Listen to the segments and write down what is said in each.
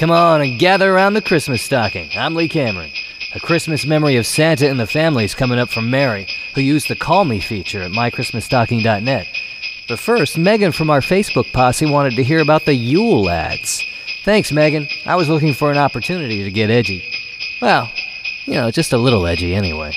Come on and gather around the Christmas stocking. I'm Lee Cameron. A Christmas memory of Santa and the family is coming up from Mary, who used the Call Me feature at mychristmasstocking.net. But first, Megan from our Facebook posse wanted to hear about the Yule Lads. Thanks, Megan. I was looking for an opportunity to get edgy. Well, just a little edgy anyway.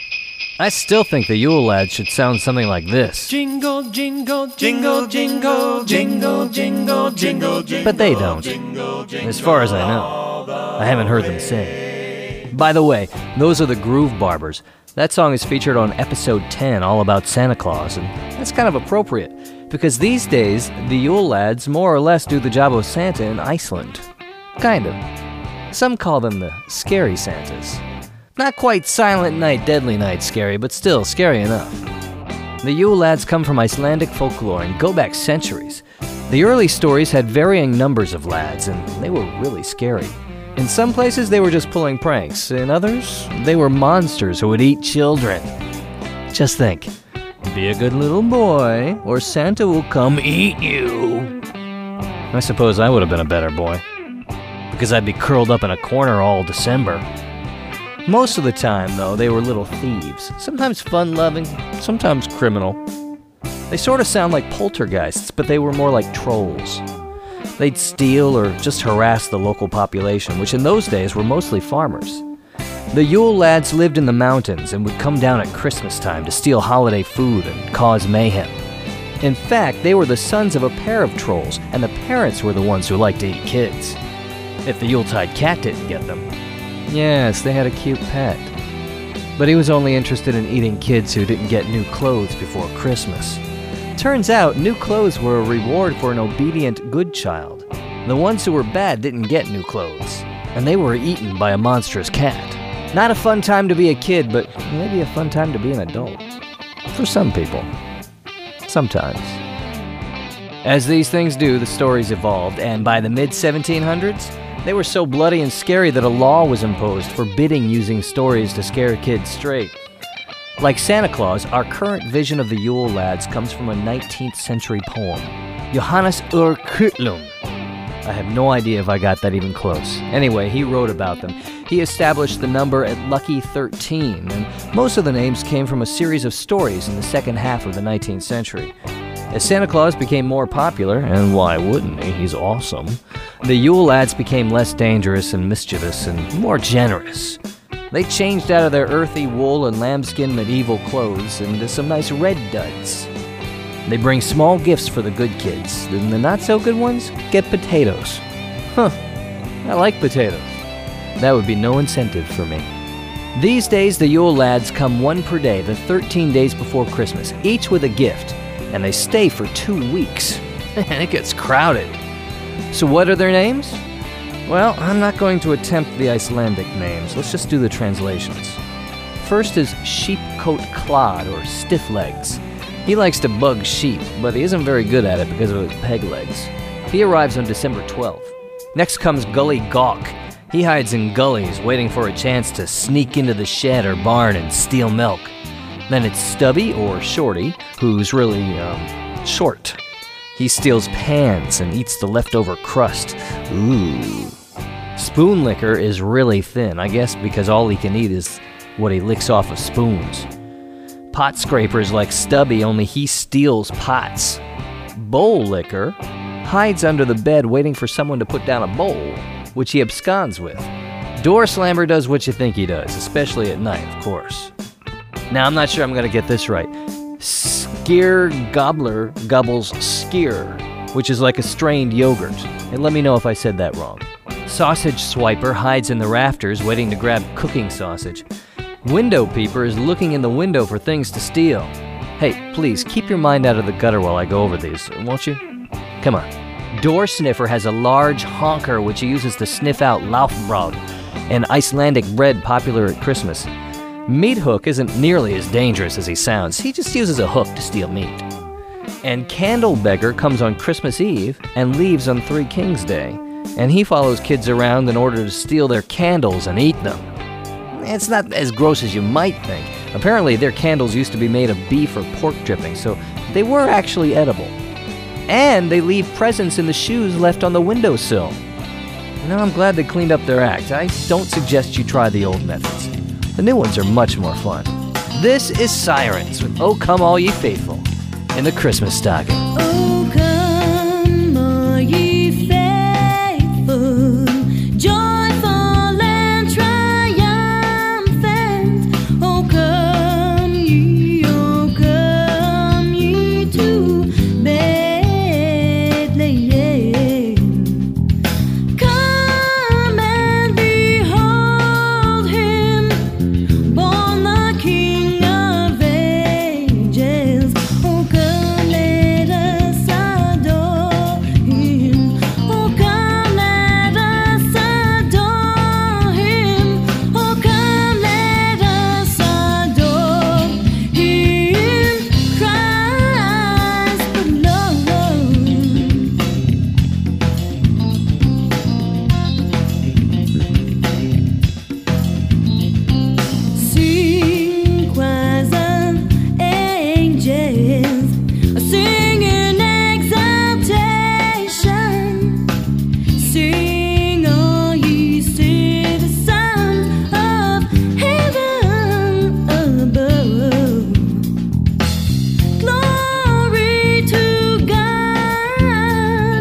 I still think the Yule Lads should sound something like this. Jingle, jingle, jingle, jingle, jingle, jingle, jingle, jingle. But they don't. As far as I know. I haven't heard them sing. By the way, those are the Groove Barbers. That song is featured on episode 10, all about Santa Claus, and that's kind of appropriate, because these days, the Yule Lads more or less do the job of Santa in Iceland. Kind of. Some call them the Scary Santas. Not quite Silent Night, Deadly Night scary, but still scary enough. The Yule Lads come from Icelandic folklore and go back centuries. The early stories had varying numbers of lads, and they were really scary. In some places, they were just pulling pranks. In others, they were monsters who would eat children. Just think, be a good little boy, or Santa will come eat you. I suppose I would have been a better boy, because I'd be curled up in a corner all December. Most of the time, though, they were little thieves, sometimes fun-loving, sometimes criminal. They sort of sound like poltergeists, but they were more like trolls. They'd steal or just harass the local population, which in those days were mostly farmers. The Yule Lads lived in the mountains and would come down at Christmas time to steal holiday food and cause mayhem. In fact, they were the sons of a pair of trolls, and the parents were the ones who liked to eat kids. If the Yuletide cat didn't get them. Yes, they had a cute pet. But he was only interested in eating kids who didn't get new clothes before Christmas. Turns out, new clothes were a reward for an obedient good child. The ones who were bad didn't get new clothes, and they were eaten by a monstrous cat. Not a fun time to be a kid, but maybe a fun time to be an adult. For some people. Sometimes. As these things do, the stories evolved, and by the mid-1700s, they were so bloody and scary that a law was imposed forbidding using stories to scare kids straight. Like Santa Claus, our current vision of the Yule Lads comes from a 19th century poem, Johannes Ur Kutlum. I have no idea if I got that even close. Anyway, he wrote about them. He established the number at lucky 13, and most of the names came from a series of stories in the second half of the 19th century. As Santa Claus became more popular, and why wouldn't he, he's awesome, the Yule Lads became less dangerous and mischievous and more generous. They changed out of their earthy wool and lambskin medieval clothes into some nice red duds. They bring small gifts for the good kids, and the not-so-good ones get potatoes. I like potatoes. That would be no incentive for me. These days, the Yule Lads come one per day, the 13 days before Christmas, each with a gift, and they stay for 2 weeks. And it gets crowded. So what are their names? Well, I'm not going to attempt the Icelandic names. Let's just do the translations. First is Sheepcoat Clod, or Stiff Legs. He likes to bug sheep, but he isn't very good at it because of his peg legs. He arrives on December 12th. Next comes Gully Gawk. He hides in gullies, waiting for a chance to sneak into the shed or barn and steal milk. Then it's Stubby, or Shorty, who's really, short. He steals pans and eats the leftover crust. Ooh. Spoon Licker is really thin, I guess because all he can eat is what he licks off of spoons. Pot Scraper's like Stubby, only he steals pots. Bowl Licker hides under the bed waiting for someone to put down a bowl, which he absconds with. Door Slammer does what you think he does, especially at night, of course. Now, I'm not sure I'm going to get this right. Skyr Gobbler gobbles skyr, which is like a strained yogurt. And let me know if I said that wrong. Sausage Swiper hides in the rafters waiting to grab cooking sausage. Window Peeper is looking in the window for things to steal. Hey, please, keep your mind out of the gutter while I go over these, won't you? Come on. Door Sniffer has a large honker which he uses to sniff out Laufbrauð, an Icelandic bread popular at Christmas. Meat Hook isn't nearly as dangerous as he sounds. He just uses a hook to steal meat. And Candle Beggar comes on Christmas Eve and leaves on Three Kings Day. And he follows kids around in order to steal their candles and eat them. It's not as gross as you might think. Apparently their candles used to be made of beef or pork dripping, so they were actually edible. And they leave presents in the shoes left on the windowsill. I'm glad they cleaned up their act. I don't suggest you try the old methods. The new ones are much more fun. This is Sirens with "Oh Come All Ye Faithful" in the Christmas Stocking. Oh, come all ye faithful, joyful and triumphant. Oh, come ye to Bethlehem. Come and behold him, born the King of ages. Oh, come, let us adore him. Oh, come, let us adore him. Oh, come, let us adore him, Christ the Lord. Sing, choirs of angels, sing in exaltation. Sing, all ye citizens of heaven above. Glory to God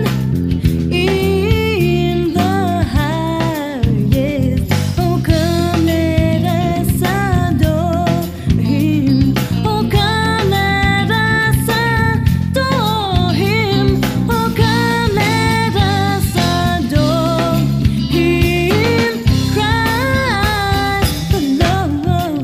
in the highest. Oh, come, let us adore him. Oh, come, let us adore him. Oh, come, let us adore him, Christ the Lord.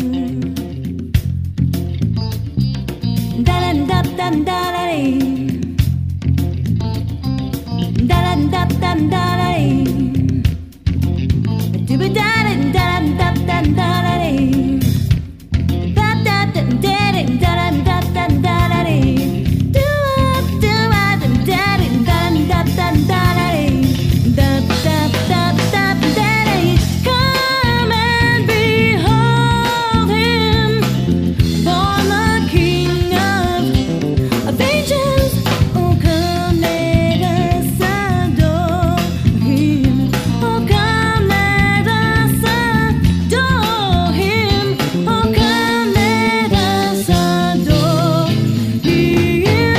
Come and behold him, born the King of ages. Oh, come, let us adore him. Oh, come, let us adore him. Oh, come, let us adore him,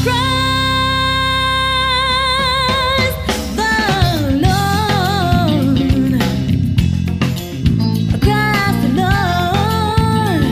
Christ the Lord. Christ the Lord.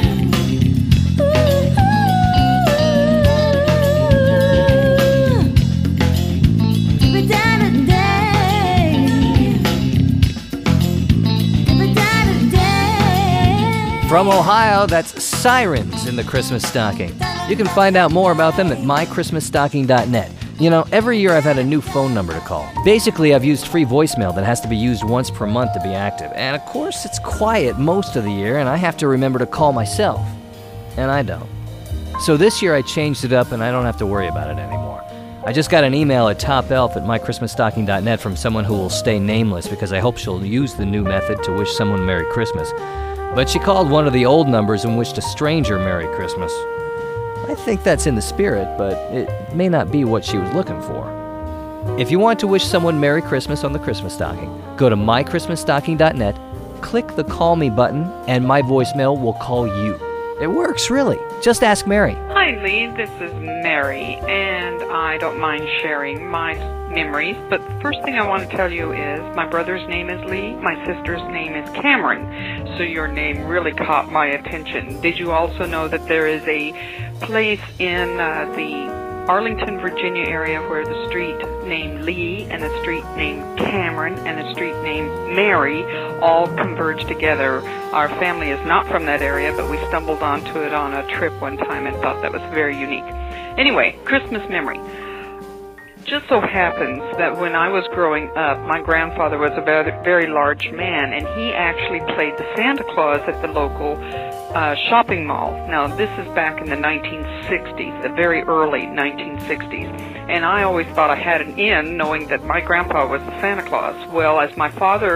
From Ohio, that's Sirens in the Christmas Stocking. You can find out more about them at mychristmasstocking.net. You know, every year I've had a new phone number to call. Basically, I've used free voicemail that has to be used once per month to be active. And of course, it's quiet most of the year, and I have to remember to call myself. And I don't. So this year I changed it up, and I don't have to worry about it anymore. I just got an email at topelf@mychristmasstocking.net from someone who will stay nameless because I hope she'll use the new method to wish someone Merry Christmas. But she called one of the old numbers and wished a stranger Merry Christmas. I think that's in the spirit, but it may not be what she was looking for. If you want to wish someone Merry Christmas on the Christmas Stocking, go to mychristmasstocking.net, click the Call Me button, and my voicemail will call you. It works, really. Just ask Mary. Hi, Lee. This is Mary, and I don't mind sharing my memories. But the first thing I want to tell you is my brother's name is Lee. My sister's name is Cameron. So your name really caught my attention. Did you also know that there is a place in the Arlington, Virginia area where the street named Lee and a street named Cameron and a street named Mary all converge together? Our family is not from that area, but we stumbled onto it on a trip one time and thought that was very unique. Anyway, Christmas memory. Just so happens that when I was growing up, my grandfather was a very large man, and he actually played the Santa Claus at the local shopping mall. Now, this is back in the 1960s, the very early 1960s, and I always thought I had an in knowing that my grandpa was the Santa Claus. Well, as my father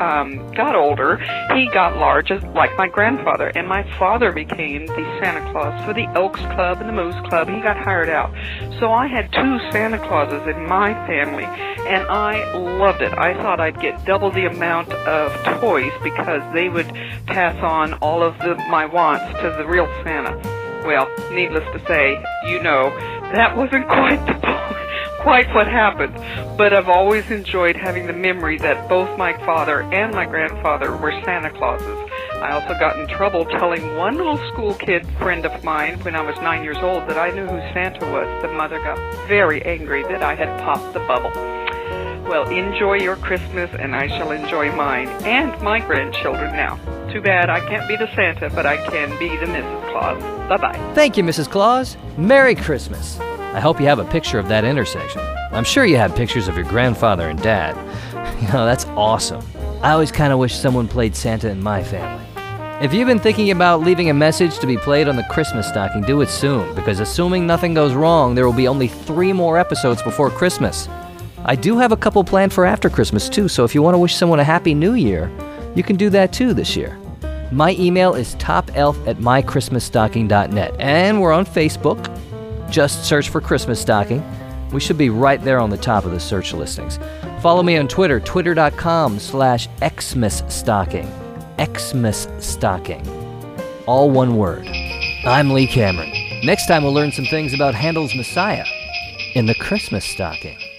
got older, he got large, like my grandfather, and my father became the Santa Claus for the Elks Club and the Moose Club. He got hired out. So I had 2 Santa Clauses in my family, and I loved it. I thought I'd get double the amount of toys because they would pass on all of my wants to the real Santa. Well, needless to say, that wasn't quite what happened, but I've always enjoyed having the memory that both my father and my grandfather were Santa Clauses. I also got in trouble telling one little school kid friend of mine when I was 9 years old that I knew who Santa was. The mother got very angry that I had popped the bubble. Well, enjoy your Christmas, and I shall enjoy mine and my grandchildren now. Too bad I can't be the Santa, but I can be the Mrs. Claus. Bye-bye. Thank you, Mrs. Claus. Merry Christmas. I hope you have a picture of that intersection. I'm sure you have pictures of your grandfather and dad. That's awesome. I always kind of wish someone played Santa in my family. If you've been thinking about leaving a message to be played on the Christmas stocking, do it soon, because assuming nothing goes wrong, there will be only 3 more episodes before Christmas. I do have a couple planned for after Christmas too, so if you want to wish someone a Happy New Year, you can do that too this year. My email is topelf@mychristmasstocking.net, and we're on Facebook. Just search for Christmas Stocking. We should be right there on the top of the search listings. Follow me on Twitter, twitter.com/xmasstocking. Xmasstocking. All one word. I'm Lee Cameron. Next time we'll learn some things about Handel's Messiah in the Christmas Stocking.